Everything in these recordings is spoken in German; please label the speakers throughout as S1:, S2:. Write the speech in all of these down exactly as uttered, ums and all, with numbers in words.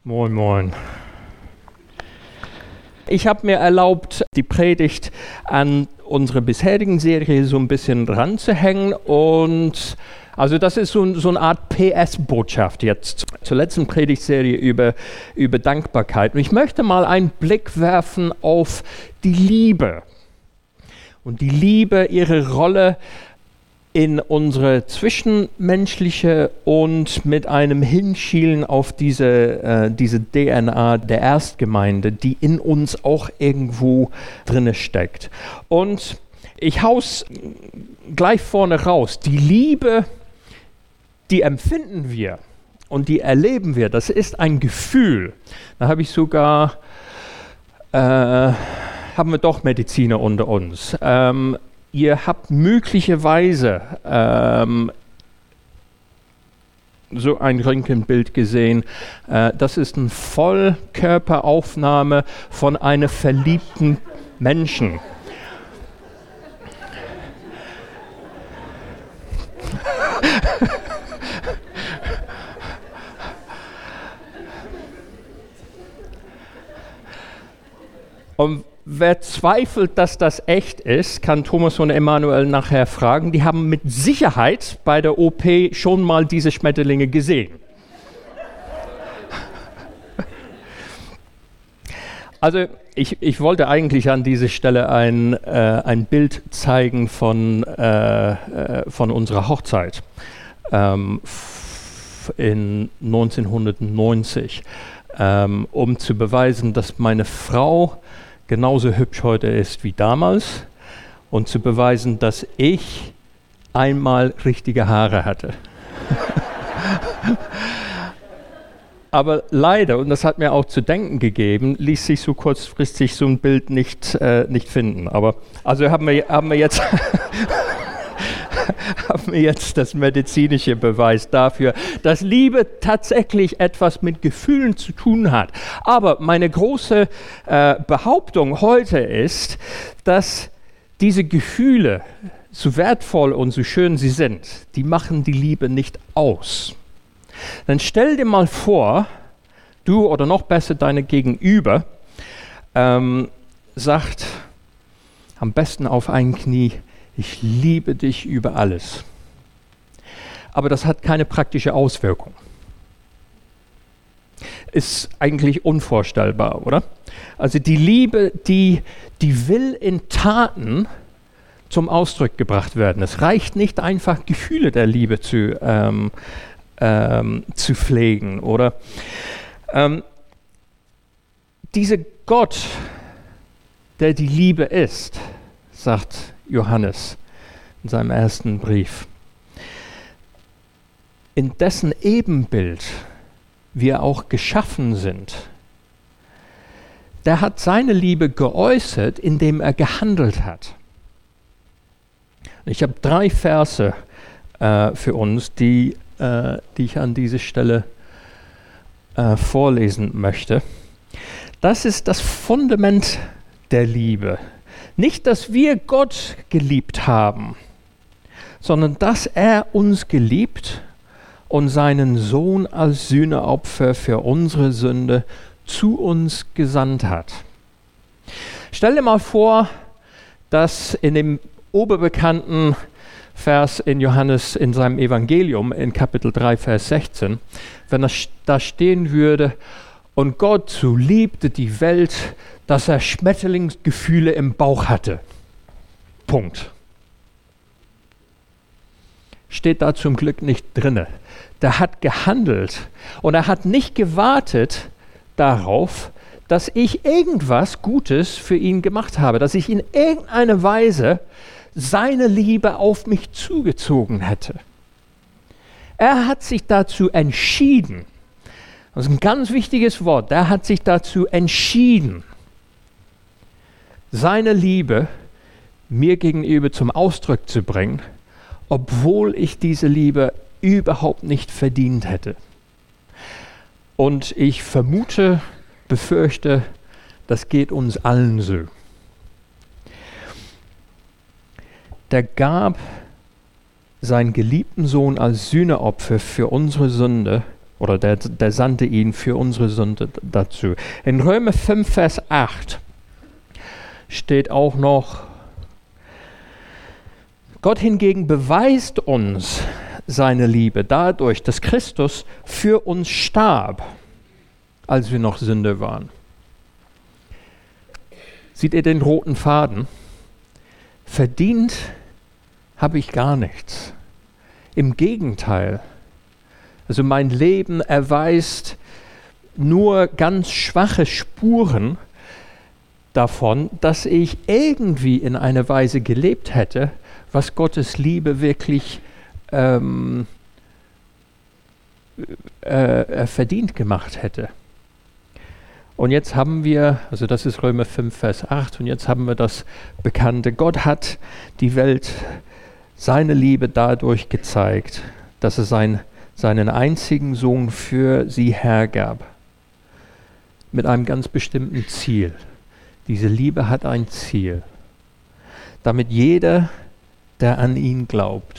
S1: Moin, moin. Ich habe mir erlaubt, die Predigt an unsere bisherigen Serie so ein bisschen ranzuhängen und also das ist so, so eine Art P S-Botschaft jetzt zur letzten Predigtserie über, über Dankbarkeit. Und ich möchte mal einen Blick werfen auf die Liebe und die Liebe, ihre Rolle in unsere zwischenmenschliche und mit einem Hinschielen auf diese, äh, diese D N A der Erstgemeinde, die in uns auch irgendwo drinne steckt. Und ich hau's gleich vorne raus. Die Liebe, die empfinden wir und die erleben wir. Das ist ein Gefühl. Da habe ich sogar, äh, haben wir doch Mediziner unter uns. Ähm, Ihr habt möglicherweise ähm, so ein Röntgenbild gesehen. Äh, das ist eine Vollkörperaufnahme von einem verliebten Menschen. Und wer zweifelt, dass das echt ist, kann Thomas und Emanuel nachher fragen. Die haben mit Sicherheit bei der O P schon mal diese Schmetterlinge gesehen. Also ich, ich wollte eigentlich an dieser Stelle ein, äh, ein Bild zeigen von, äh, äh, von unserer Hochzeit ähm, in neunzehnhundertneunzig, ähm, um zu beweisen, dass meine Frau genauso hübsch heute ist wie damals und zu beweisen, dass ich einmal richtige Haare hatte. Aber leider, und das hat mir auch zu denken gegeben, ließ sich so kurzfristig so ein Bild nicht, äh, nicht finden. Aber also haben wir, haben wir jetzt haben wir jetzt das medizinische Beweis dafür, dass Liebe tatsächlich etwas mit Gefühlen zu tun hat. Aber meine große äh, Behauptung heute ist, dass diese Gefühle, so wertvoll und so schön sie sind, die machen die Liebe nicht aus. Dann stell dir mal vor, du oder noch besser deine Gegenüber ähm, sagt am besten auf ein Knie: Ich liebe dich über alles. Aber das hat keine praktische Auswirkung. Ist eigentlich unvorstellbar, oder? Also die Liebe, die, die will in Taten zum Ausdruck gebracht werden. Es reicht nicht einfach, Gefühle der Liebe zu, ähm, ähm, zu pflegen, oder? Ähm, dieser Gott, der die Liebe ist, sagt Johannes in seinem ersten Brief, in dessen Ebenbild wir auch geschaffen sind, der hat seine Liebe geäußert, indem er gehandelt hat. Ich habe drei Verse äh, für uns, die, äh, die ich an dieser Stelle äh, vorlesen möchte. Das ist das Fundament der Liebe. Nicht, dass wir Gott geliebt haben, sondern dass er uns geliebt und seinen Sohn als Sühneopfer für unsere Sünde zu uns gesandt hat. Stell dir mal vor, dass in dem oberbekannten Vers in Johannes in seinem Evangelium in Kapitel drei, Vers sechzehn, wenn das da stehen würde: Und Gott so liebte die Welt, dass er Schmetterlingsgefühle im Bauch hatte. Punkt. Steht da zum Glück nicht drinne. Der hat gehandelt und er hat nicht gewartet darauf, dass ich irgendwas Gutes für ihn gemacht habe, dass ich in irgendeiner Weise seine Liebe auf mich zugezogen hätte. Er hat sich dazu entschieden. Das ist ein ganz wichtiges Wort. Der hat sich dazu entschieden, seine Liebe mir gegenüber zum Ausdruck zu bringen, obwohl ich diese Liebe überhaupt nicht verdient hätte. Und ich vermute, befürchte, das geht uns allen so. Der gab seinen geliebten Sohn als Sühneopfer für unsere Sünde, Oder der, der sandte ihn für unsere Sünde dazu. In Römer fünf, Vers acht steht auch noch, Gott hingegen beweist uns seine Liebe dadurch, dass Christus für uns starb, als wir noch Sünder waren. Seht ihr den roten Faden? Verdient habe ich gar nichts. Im Gegenteil. Also mein Leben erweist nur ganz schwache Spuren davon, dass ich irgendwie in einer Weise gelebt hätte, was Gottes Liebe wirklich ähm, äh, verdient gemacht hätte. Und jetzt haben wir, also das ist Römer fünf, Vers acht, und jetzt haben wir das Bekannte. Gott hat die Welt seine Liebe dadurch gezeigt, dass er sein, seinen einzigen Sohn für sie hergab. Mit einem ganz bestimmten Ziel. Diese Liebe hat ein Ziel. Damit jeder, der an ihn glaubt,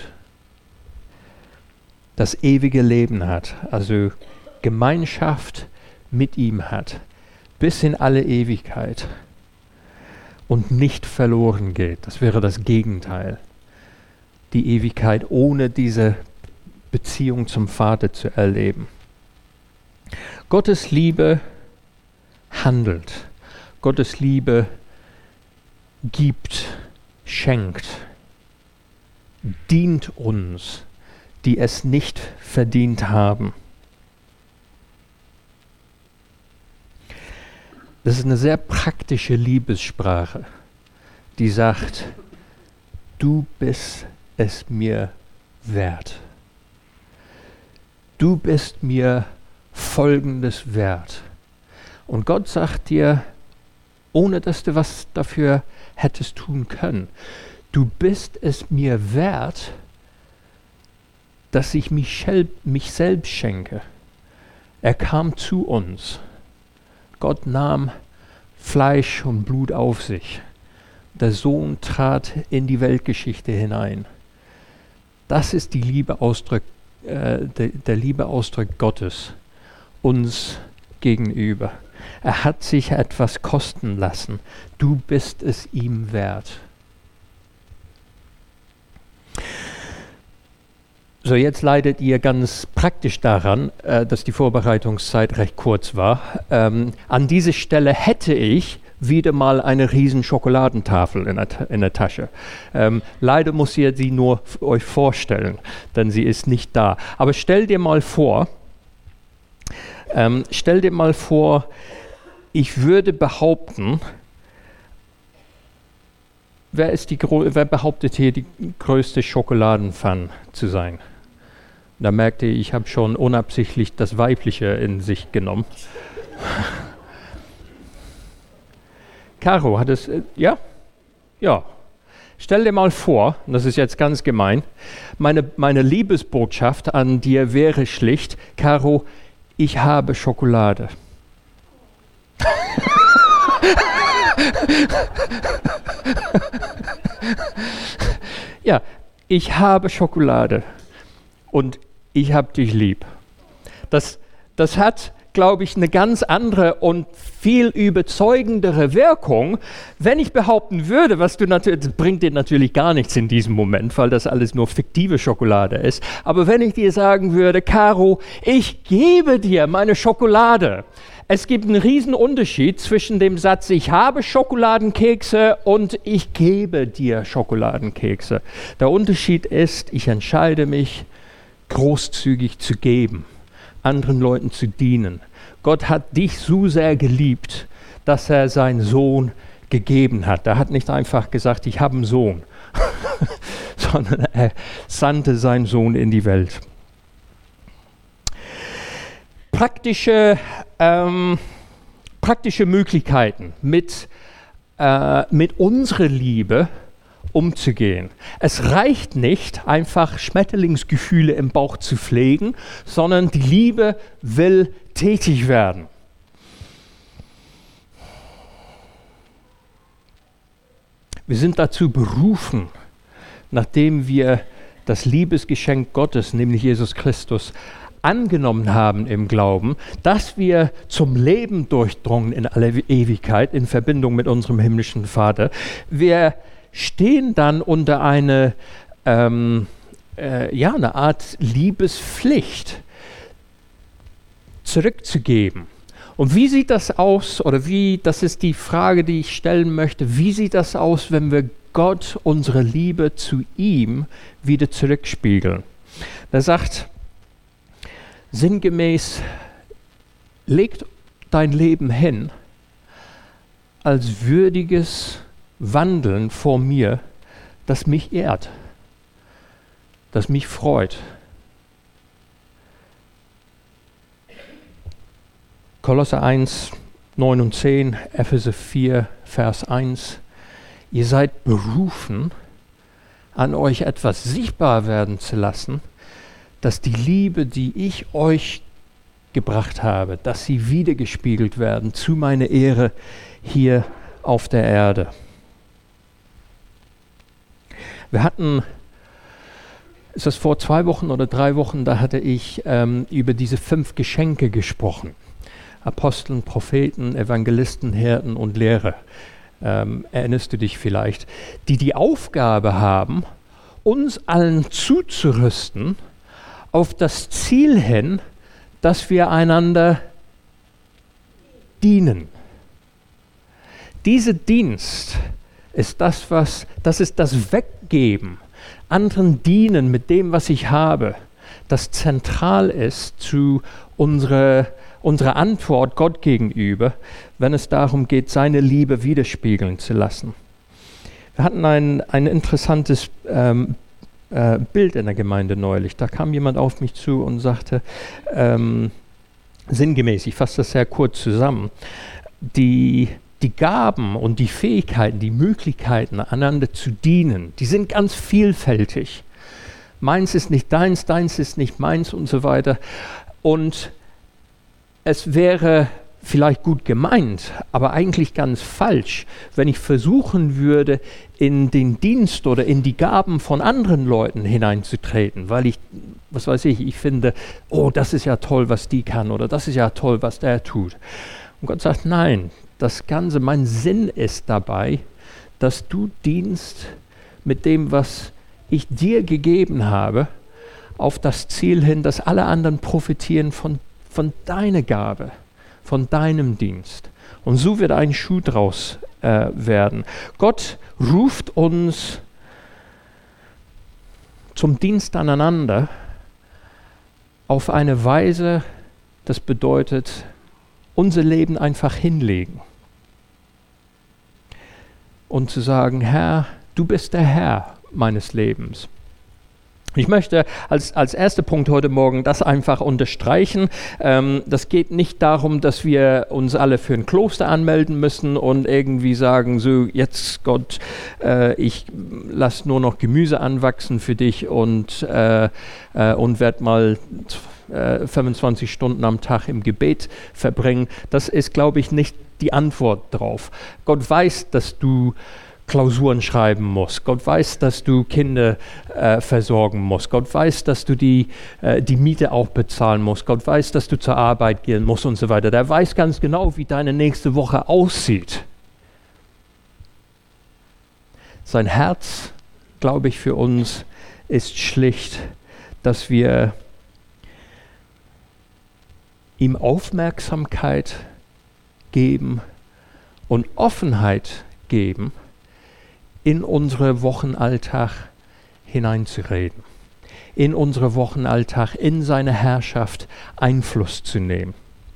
S1: das ewige Leben hat, also Gemeinschaft mit ihm hat, bis in alle Ewigkeit und nicht verloren geht. Das wäre das Gegenteil. Die Ewigkeit ohne diese Beziehung zum Vater zu erleben. Gottes Liebe handelt. Gottes Liebe gibt, schenkt, dient uns, die es nicht verdient haben. Das ist eine sehr praktische Liebessprache, die sagt, du bist es mir wert. Du bist mir Folgendes wert. Und Gott sagt dir, ohne dass du was dafür hättest tun können, du bist es mir wert, dass ich mich, mich selbst schenke. Er kam zu uns. Gott nahm Fleisch und Blut auf sich. Der Sohn trat in die Weltgeschichte hinein. Das ist die Liebeausdruck, äh, der, der Liebeausdruck Gottes uns gegenüber. Er hat sich etwas kosten lassen. Du bist es ihm wert. So, jetzt leidet ihr ganz praktisch daran, äh, dass die Vorbereitungszeit recht kurz war. Ähm, an dieser Stelle hätte ich wieder mal eine riesen Schokoladentafel in der, in der Tasche. Ähm, leider muss ihr sie nur f- euch vorstellen, denn sie ist nicht da. Aber stell dir mal vor, ähm, stell dir mal vor, ich würde behaupten, wer, ist die gro- wer behauptet hier, die größte Schokoladenfan zu sein? Da merkte ich, ich habe schon unabsichtlich das Weibliche in sich genommen. Caro, hat es, äh, ja? Ja. Stell dir mal vor, und das ist jetzt ganz gemein, meine, meine Liebesbotschaft an dir wäre schlicht, Caro, ich habe Schokolade. Ja, ich habe Schokolade und ich habe dich lieb. Das, das hat, glaube ich, eine ganz andere und viel überzeugendere Wirkung, wenn ich behaupten würde, was du natürlich, das bringt dir natürlich gar nichts in diesem Moment, weil das alles nur fiktive Schokolade ist, aber wenn ich dir sagen würde, Caro, ich gebe dir meine Schokolade. Es gibt einen riesen Unterschied zwischen dem Satz, ich habe Schokoladenkekse und ich gebe dir Schokoladenkekse. Der Unterschied ist, ich entscheide mich, großzügig zu geben, anderen Leuten zu dienen. Gott hat dich so sehr geliebt, dass er seinen Sohn gegeben hat. Er hat nicht einfach gesagt, ich habe einen Sohn, sondern er sandte seinen Sohn in die Welt. Praktische, ähm, praktische Möglichkeiten, mit, äh, mit unserer Liebe umzugehen. Es reicht nicht, einfach Schmetterlingsgefühle im Bauch zu pflegen, sondern die Liebe will tätig werden. Wir sind dazu berufen, nachdem wir das Liebesgeschenk Gottes, nämlich Jesus Christus, angenommen haben im Glauben, dass wir zum Leben durchdrungen in aller Ewigkeit in Verbindung mit unserem himmlischen Vater, wir stehen dann unter eine, ähm, äh, ja, eine Art Liebespflicht zurückzugeben. Und wie sieht das aus, oder wie, das ist die Frage, die ich stellen möchte, wie sieht das aus, wenn wir Gott unsere Liebe zu ihm wieder zurückspiegeln? Er sagt sinngemäß, legt dein Leben hin als würdiges Wandeln vor mir, das mich ehrt, das mich freut. Kolosser eins, neun und zehn, Epheser vier, Vers eins. Ihr seid berufen, an euch etwas sichtbar werden zu lassen, dass die Liebe, die ich euch gebracht habe, dass sie wiedergespiegelt werden zu meiner Ehre hier auf der Erde. Wir hatten, ist das vor zwei Wochen oder drei Wochen, da hatte ich ähm, über diese fünf Geschenke gesprochen. Aposteln, Propheten, Evangelisten, Hirten und Lehrer. Ähm, erinnerst du dich vielleicht? Die die Aufgabe haben, uns allen zuzurüsten auf das Ziel hin, dass wir einander dienen. Dieser Dienst ist das, was, das ist das Weggeben, anderen dienen mit dem, was ich habe, das zentral ist zu unserer, unserer Antwort Gott gegenüber, wenn es darum geht, seine Liebe widerspiegeln zu lassen. Wir hatten ein, ein interessantes ähm, äh, Bild in der Gemeinde neulich. Da kam jemand auf mich zu und sagte, ähm, sinngemäß, ich fasse das sehr kurz zusammen, die, die Gaben und die Fähigkeiten, die Möglichkeiten, einander zu dienen, die sind ganz vielfältig. Meins ist nicht deins, deins ist nicht meins und so weiter. Und es wäre vielleicht gut gemeint, aber eigentlich ganz falsch, wenn ich versuchen würde, in den Dienst oder in die Gaben von anderen Leuten hineinzutreten, weil ich, was weiß ich, ich finde, oh, das ist ja toll, was die kann, oder das ist ja toll, was der tut. Und Gott sagt, nein, das Ganze, mein Sinn ist dabei, dass du dienst mit dem, was ich dir gegeben habe, auf das Ziel hin, dass alle anderen profitieren von, von deiner Gabe, von deinem Dienst. Und so wird ein Schuh draus äh, werden. Gott ruft uns zum Dienst aneinander auf eine Weise, das bedeutet, unser Leben einfach hinlegen. Und zu sagen, Herr, du bist der Herr meines Lebens. Ich möchte als, als erster Punkt heute Morgen das einfach unterstreichen. Ähm, das geht nicht darum, dass wir uns alle für ein Kloster anmelden müssen und irgendwie sagen, so jetzt Gott, äh, ich lasse nur noch Gemüse anwachsen für dich und, äh, äh, und werde mal äh, fünfundzwanzig Stunden am Tag im Gebet verbringen. Das ist, glaube ich, nicht die Antwort drauf. Gott weiß, dass du Klausuren schreiben musst. Gott weiß, dass du Kinder äh, versorgen musst. Gott weiß, dass du die, äh, die Miete auch bezahlen musst. Gott weiß, dass du zur Arbeit gehen musst und so weiter. Der weiß ganz genau, wie deine nächste Woche aussieht. Sein Herz, glaube ich, für uns ist schlicht, dass wir ihm Aufmerksamkeit geben und Offenheit geben, in unseren Wochenalltag hineinzureden, in unseren Wochenalltag, in seine Herrschaft Einfluss zu nehmen.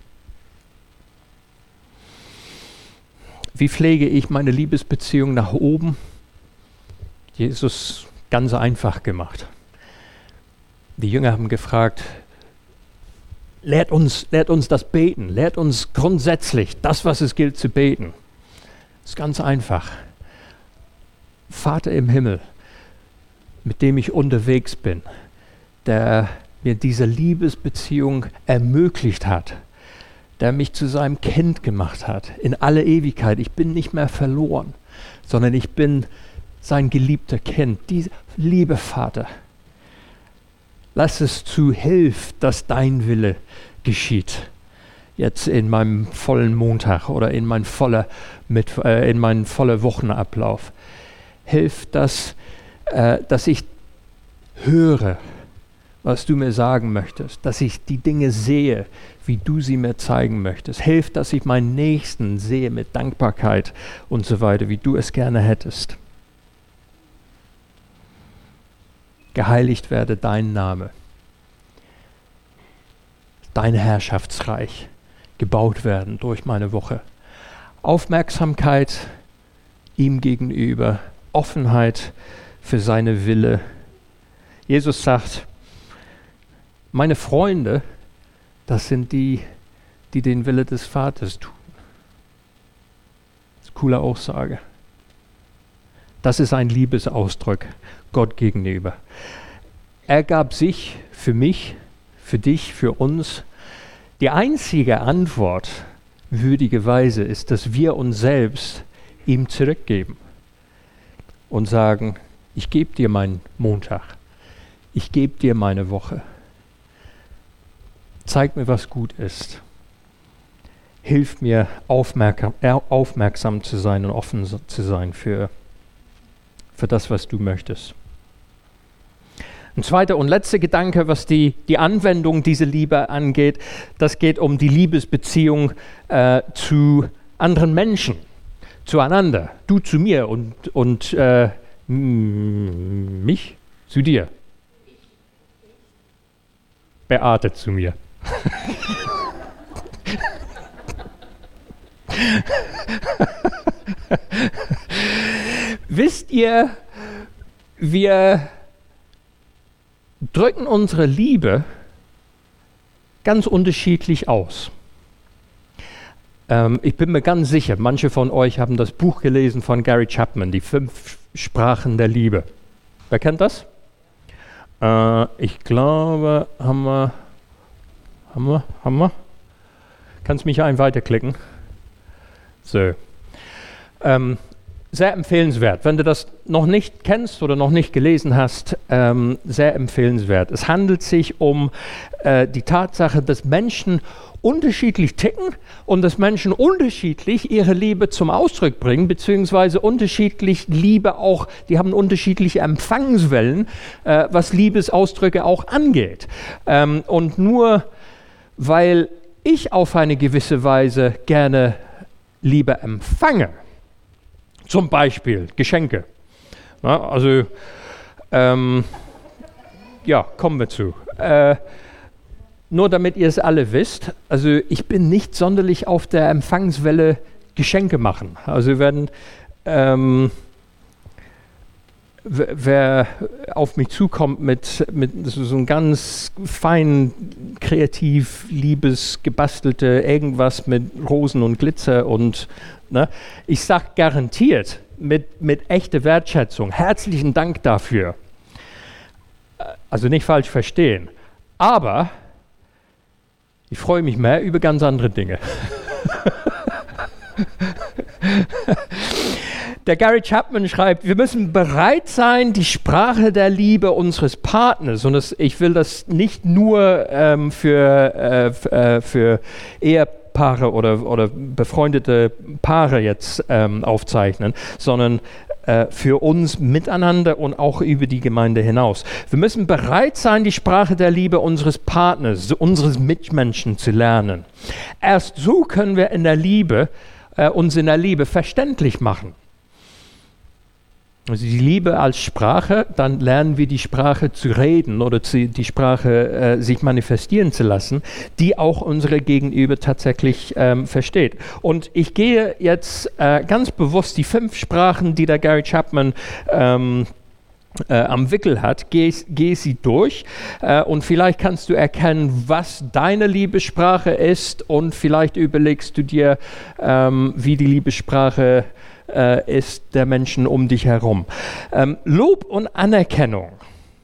S1: Wie pflege ich meine Liebesbeziehung nach oben? Jesus ganz einfach gemacht. Die Jünger haben gefragt, lehrt uns, lehrt uns das Beten, lehrt uns grundsätzlich das, was es gilt zu beten. Das ist ganz einfach. Vater im Himmel, mit dem ich unterwegs bin, der mir diese Liebesbeziehung ermöglicht hat, der mich zu seinem Kind gemacht hat, in alle Ewigkeit. Ich bin nicht mehr verloren, sondern ich bin sein geliebter Kind. Dieser liebe Vater, Lass es zu, hilf, dass dein Wille geschieht. Jetzt in meinem vollen Montag oder in mein voller, mit, äh, in meinen voller Wochenablauf. Hilf, dass, äh, dass ich höre, was du mir sagen möchtest, dass ich die Dinge sehe, wie du sie mir zeigen möchtest. Hilf, dass ich meinen Nächsten sehe mit Dankbarkeit und so weiter, wie du es gerne hättest. Geheiligt werde dein Name, dein Herrschaftsreich gebaut werden durch meine Woche. Aufmerksamkeit ihm gegenüber, Offenheit für seine Wille. Jesus sagt, meine Freunde, das sind die, die den Wille des Vaters tun. Das ist eine coole Aussage. Das ist ein Liebesausdruck Gott gegenüber. Er gab sich für mich, für dich, für uns. Die einzige Antwort, würdigerweise, ist, dass wir uns selbst ihm zurückgeben und sagen, ich gebe dir meinen Montag, ich gebe dir meine Woche. Zeig mir, was gut ist. Hilf mir, aufmerksam, aufmerksam zu sein und offen zu sein für, für das, was du möchtest. Ein zweiter und letzter Gedanke, was die, die Anwendung dieser Liebe angeht, das geht um die Liebesbeziehung äh, zu anderen Menschen, zueinander. Du zu mir und, und äh, mich zu dir. Beate zu mir. Wisst ihr, wir drücken unsere Liebe ganz unterschiedlich aus. Ähm, ich bin mir ganz sicher, manche von euch haben das Buch gelesen von Gary Chapman, die fünf Sprachen der Liebe. Wer kennt das? Äh, ich glaube, haben wir, haben wir, haben wir? Kannst mich ein weiterklicken? So. Ähm, sehr empfehlenswert. Wenn du das noch nicht kennst oder noch nicht gelesen hast, ähm, sehr empfehlenswert. Es handelt sich um äh, die Tatsache, dass Menschen unterschiedlich ticken und dass Menschen unterschiedlich ihre Liebe zum Ausdruck bringen, beziehungsweise unterschiedlich Liebe auch, die haben unterschiedliche Empfangswellen, äh, was Liebesausdrücke auch angeht. Ähm, und nur weil ich auf eine gewisse Weise gerne Liebe empfange, zum Beispiel Geschenke. Na, also, ähm, ja, kommen wir zu. Äh, nur damit ihr es alle wisst, also ich bin nicht sonderlich auf der Empfangswelle Geschenke machen. Also wenn ähm, wer auf mich zukommt mit, mit so einem ganz fein, kreativ, liebes, gebastelte irgendwas mit Rosen und Glitzer und ne, ich sage garantiert mit, mit echter Wertschätzung, herzlichen Dank dafür. Also nicht falsch verstehen, aber ich freue mich mehr über ganz andere Dinge. Der Gary Chapman schreibt, wir müssen bereit sein, die Sprache der Liebe unseres Partners, und das, ich will das nicht nur ähm, für, äh, f- äh, für Ehepaare oder, oder befreundete Paare jetzt ähm, aufzeichnen, sondern äh, für uns miteinander und auch über die Gemeinde hinaus. Wir müssen bereit sein, die Sprache der Liebe unseres Partners, unseres Mitmenschen zu lernen. Erst so können wir in der Liebe, äh, uns in der Liebe verständlich machen. Also die Liebe als Sprache, dann lernen wir die Sprache zu reden oder zu, die Sprache äh, sich manifestieren zu lassen, die auch unsere Gegenüber tatsächlich ähm, versteht. Und ich gehe jetzt äh, ganz bewusst die fünf Sprachen, die der Gary Chapman ähm, äh, am Wickel hat, gehe geh sie durch äh, und vielleicht kannst du erkennen, was deine Liebessprache ist und vielleicht überlegst du dir, ähm, wie die Liebessprache Äh, ist der Menschen um dich herum. Ähm, Lob und Anerkennung.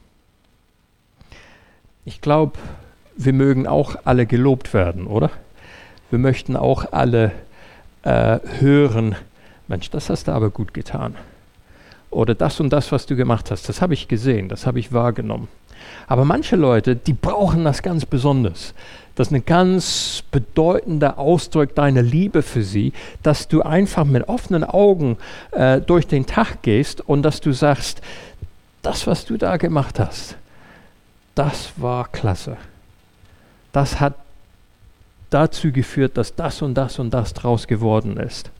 S1: Ich glaube, wir mögen auch alle gelobt werden, oder? Wir möchten auch alle äh, hören, Mensch, das hast du aber gut getan. Oder das und das, was du gemacht hast, das habe ich gesehen, das habe ich wahrgenommen. Aber manche Leute, die brauchen das ganz besonders. Das ist ein ganz bedeutender Ausdruck deiner Liebe für sie, dass du einfach mit offenen Augen äh, durch den Tag gehst und dass du sagst, das, was du da gemacht hast, das war klasse. Das hat dazu geführt, dass das und das und das draus geworden ist.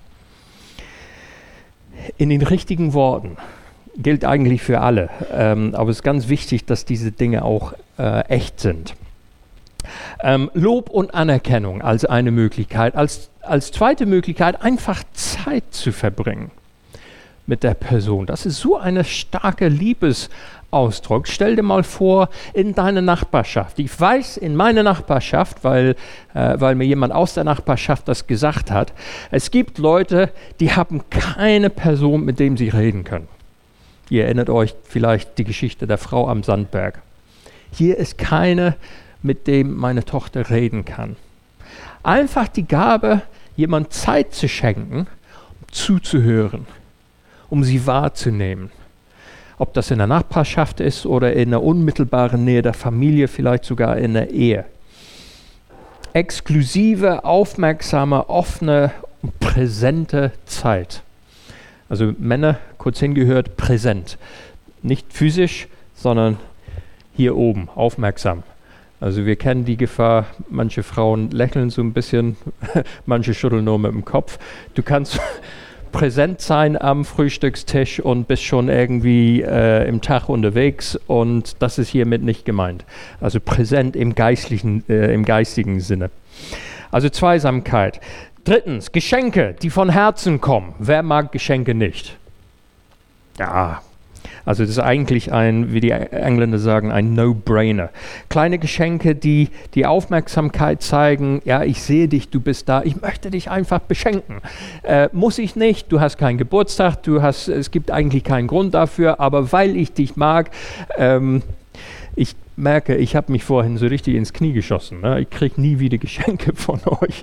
S1: In den richtigen Worten gilt eigentlich für alle, ähm, aber es ist ganz wichtig, dass diese Dinge auch äh, echt sind. Ähm, Lob und Anerkennung als eine Möglichkeit. Als, als zweite Möglichkeit einfach Zeit zu verbringen mit der Person. Das ist so ein starker Liebesausdruck. Stell dir mal vor, in deiner Nachbarschaft. Ich weiß, in meiner Nachbarschaft, weil, äh, weil mir jemand aus der Nachbarschaft das gesagt hat, es gibt Leute, die haben keine Person, mit dem sie reden können. Ihr erinnert euch vielleicht die Geschichte der Frau am Sandberg. Hier ist keine, mit dem meine Tochter reden kann. Einfach die Gabe, jemand Zeit zu schenken, um zuzuhören, um sie wahrzunehmen. Ob das in der Nachbarschaft ist oder in der unmittelbaren Nähe der Familie, vielleicht sogar in der Ehe. Exklusive, aufmerksame, offene, präsente Zeit. Also Männer, kurz hingehört, präsent. Nicht physisch, sondern hier oben, aufmerksam. Also wir kennen die Gefahr, manche Frauen lächeln so ein bisschen, manche schütteln nur mit dem Kopf. Du kannst präsent sein am Frühstückstisch und bist schon irgendwie äh, im Tag unterwegs und das ist hiermit nicht gemeint. Also präsent im geistlichen, äh, im geistigen Sinne. Also Zweisamkeit. Drittens, Geschenke, die von Herzen kommen. Wer mag Geschenke nicht? Ja, also das ist eigentlich ein, wie die Engländer sagen, ein No-Brainer. Kleine Geschenke, die die Aufmerksamkeit zeigen, ja, ich sehe dich, du bist da, ich möchte dich einfach beschenken. Äh, muss ich nicht, du hast keinen Geburtstag, du hast, es gibt eigentlich keinen Grund dafür, aber weil ich dich mag, ähm, ich merke, ich habe mich vorhin so richtig ins Knie geschossen. Ne? Ich kriege nie wieder Geschenke von euch.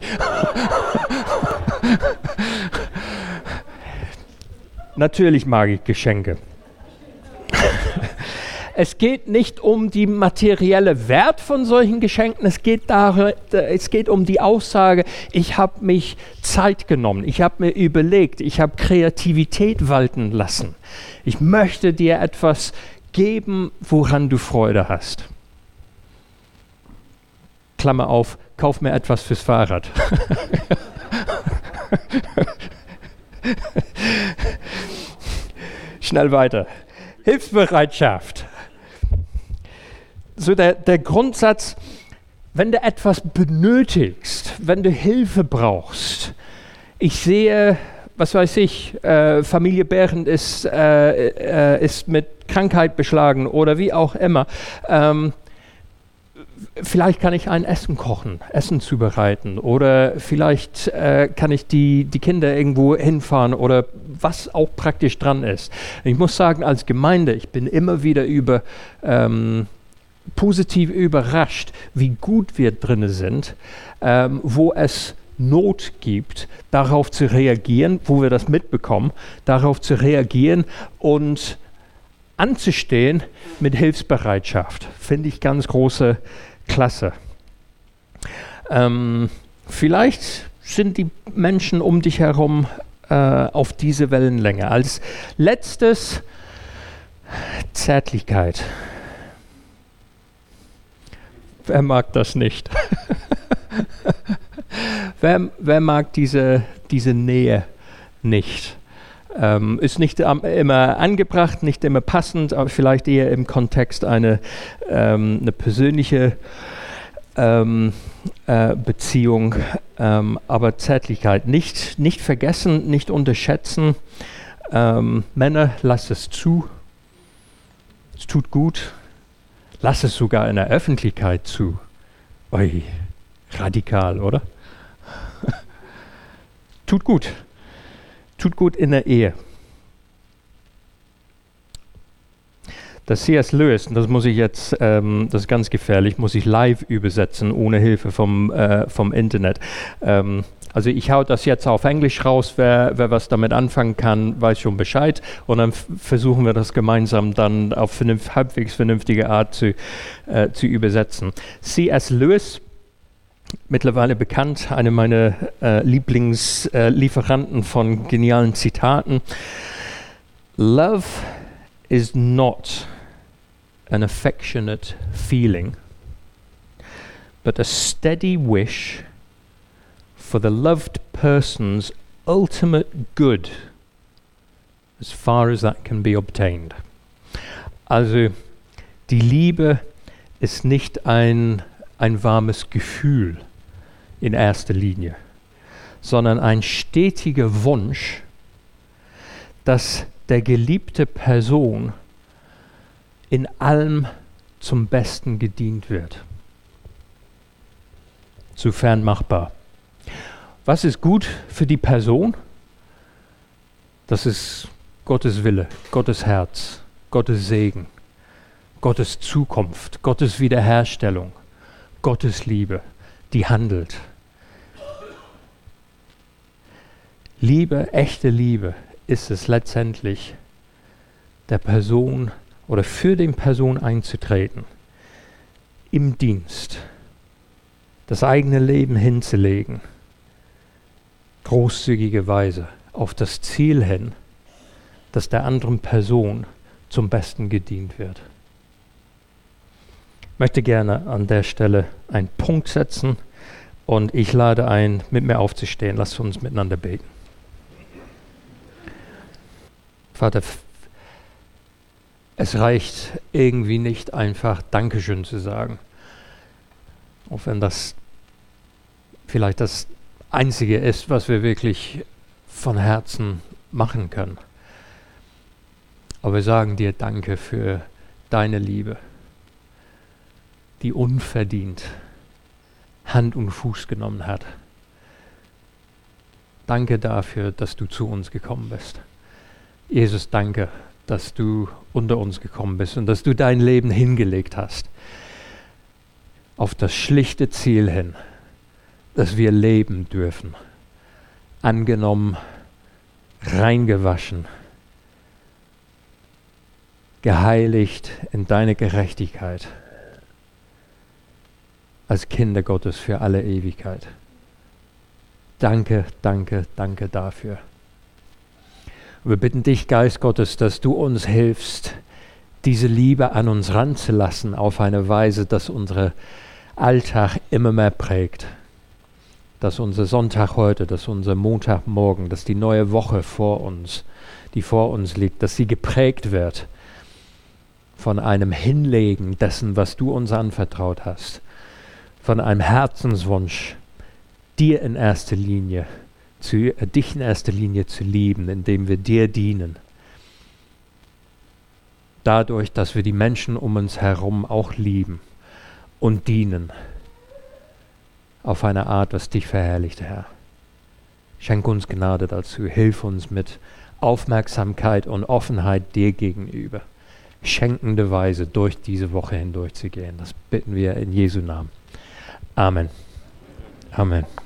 S1: Natürlich mag ich Geschenke. Es geht nicht um die materielle Wert von solchen Geschenken, es geht, dar- es geht um die Aussage, ich habe mich Zeit genommen, ich habe mir überlegt, ich habe Kreativität walten lassen. Ich möchte dir etwas geben, woran du Freude hast. Klammer auf, kauf mir etwas fürs Fahrrad. Schnell weiter. Hilfsbereitschaft. So der, der Grundsatz, wenn du etwas benötigst, wenn du Hilfe brauchst. Ich sehe, was weiß ich, äh, Familie Behrendt ist, äh, äh, ist mit Krankheit beschlagen oder wie auch immer. Ähm, vielleicht kann ich ein Essen kochen, Essen zubereiten oder vielleicht äh, kann ich die, die Kinder irgendwo hinfahren oder was auch praktisch dran ist. Ich muss sagen, als Gemeinde, ich bin immer wieder über ähm, positiv überrascht, wie gut wir drin sind, ähm, wo es Not gibt, darauf zu reagieren, wo wir das mitbekommen, darauf zu reagieren und anzustehen mit Hilfsbereitschaft. Finde ich ganz große Klasse. Ähm, vielleicht sind die Menschen um dich herum äh, auf diese Wellenlänge. Als letztes Zärtlichkeit. Wer mag das nicht? wer, wer mag diese, diese Nähe nicht? Ähm, ist nicht am, immer angebracht, nicht immer passend, aber vielleicht eher im Kontext eine, ähm, eine persönliche ähm, äh, Beziehung. Ähm, aber Zärtlichkeit nicht, nicht vergessen, nicht unterschätzen. Ähm, Männer, lasst es zu. Es tut gut. Lass es sogar in der Öffentlichkeit zu. Ui, radikal, oder? Tut gut. Tut gut in der Ehe. Das C S Lewis, das muss ich jetzt, ähm, das ist ganz gefährlich, muss ich live übersetzen, ohne Hilfe vom, äh, vom Internet. Ähm, Also ich hau das jetzt auf Englisch raus, wer, wer was damit anfangen kann, weiß schon Bescheid. Und dann f- versuchen wir das gemeinsam dann auf vernünft, halbwegs vernünftige Art zu, äh, zu übersetzen. C S Lewis, mittlerweile bekannt, einer meiner äh, Lieblingslieferanten äh, von genialen Zitaten. Love is not an affectionate feeling, but a steady wish for the loved person's ultimate good, as far as that can be obtained. Also, die Liebe ist nicht ein, ein warmes Gefühl in erster Linie, sondern ein stetiger Wunsch, dass der geliebte Person in allem zum Besten gedient wird, sofern machbar. Was ist gut für die Person? Das ist Gottes Wille, Gottes Herz, Gottes Segen, Gottes Zukunft, Gottes Wiederherstellung, Gottes Liebe, die handelt. Liebe, echte Liebe, ist es letztendlich, der Person oder für die Person einzutreten, im Dienst, das eigene Leben hinzulegen, großzügige Weise auf das Ziel hin, dass der anderen Person zum Besten gedient wird. Ich möchte gerne an der Stelle einen Punkt setzen und ich lade ein, mit mir aufzustehen. Lasst uns miteinander beten. Vater, es reicht irgendwie nicht einfach Dankeschön zu sagen, auch wenn das vielleicht das Einzige ist, was wir wirklich von Herzen machen können. Aber wir sagen dir Danke für deine Liebe, die unverdient Hand und Fuß genommen hat. Danke dafür, dass du zu uns gekommen bist. Jesus, danke, dass du unter uns gekommen bist und dass du dein Leben hingelegt hast auf das schlichte Ziel hin, dass wir leben dürfen, angenommen, reingewaschen, geheiligt in deine Gerechtigkeit, als Kinder Gottes für alle Ewigkeit. Danke, danke, danke dafür. Wir bitten dich, Geist Gottes, dass du uns hilfst, diese Liebe an uns ranzulassen auf eine Weise, dass unser Alltag immer mehr prägt. Dass unser Sonntag heute, dass unser Montagmorgen, dass die neue Woche vor uns, die vor uns liegt, dass sie geprägt wird von einem Hinlegen dessen, was du uns anvertraut hast, von einem Herzenswunsch, dir in erster Linie zu, äh, dich in erster Linie zu lieben, indem wir dir dienen. Dadurch, dass wir die Menschen um uns herum auch lieben und dienen. Auf eine Art, was dich verherrlicht, Herr. Schenk uns Gnade dazu. Hilf uns mit Aufmerksamkeit und Offenheit dir gegenüber, schenkende Weise durch diese Woche hindurchzugehen. Das bitten wir in Jesu Namen. Amen. Amen.